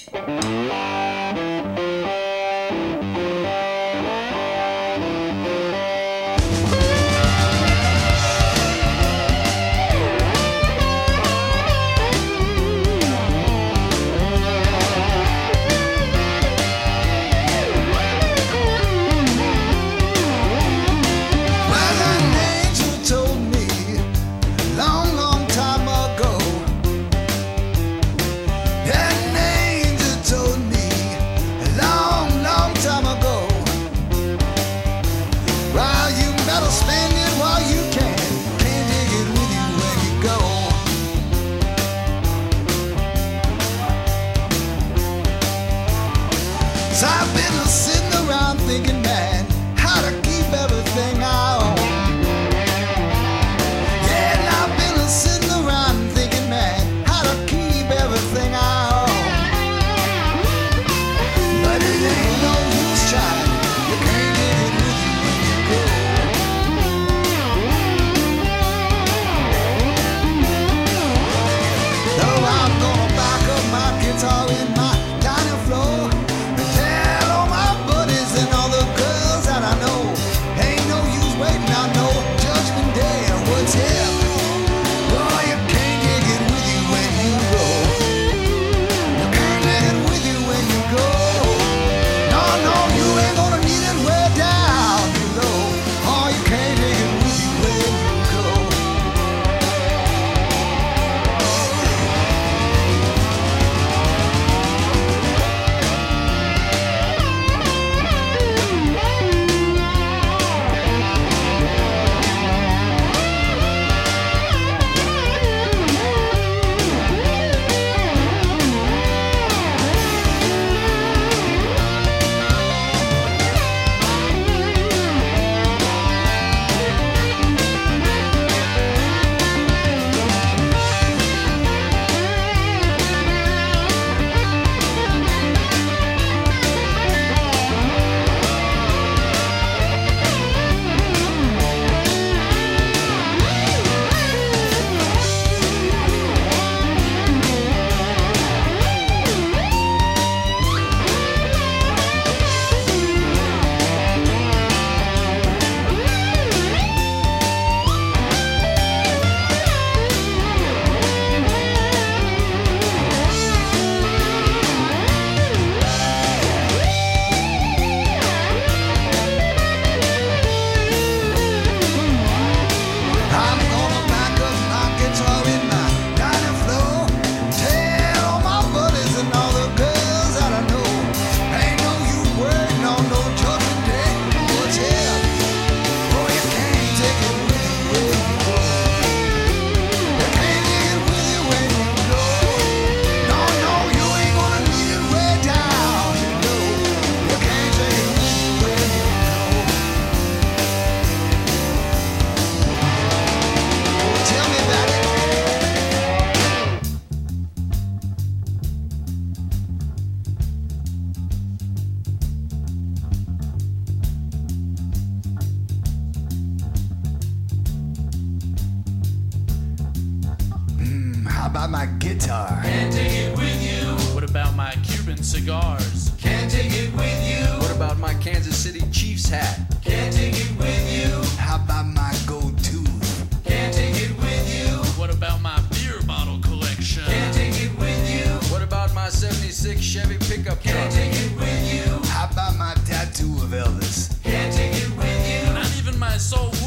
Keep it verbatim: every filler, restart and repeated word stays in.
So I've been sitting around thinking, man, how to keep everything I own. Yeah, and I've been sitting around thinking, man, how to keep everything I own. But it ain't no use trying, you can't get it with you when you go. So I'm gonna back up my guitar in my dining floor. How about my guitar? Can't take it with you. What about my Cuban cigars? Can't take it with you. What about my Kansas City Chiefs hat? Can't take it with you. How about my gold tooth? Can't take it with you. What about my beer bottle collection? Can't take it with you. What about my seventy-six Chevy pickup truck? Can't take it with you. How about my tattoo of Elvis? Can't take it with you. Not even my soul